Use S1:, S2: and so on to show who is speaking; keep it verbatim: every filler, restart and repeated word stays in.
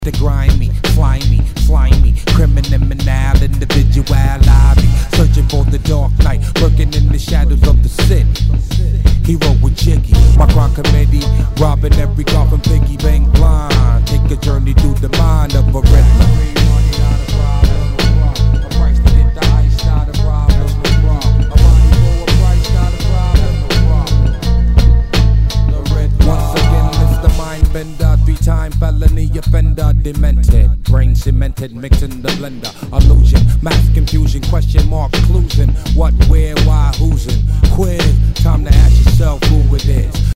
S1: The grimy, slimy, slimy, criminal individual lobby, searching for the dark night, lurking in the shadows of the city. Hero with Jiggy, my crime committee, robbing every car from Piggy Bank blind. Take a journey through the mind of a riddler. Three-time felony offender, demented, brain cemented, mixing the blender, illusion, mass confusion, question mark, clues in what, where, why, who's in, quiz, time to ask yourself who it is.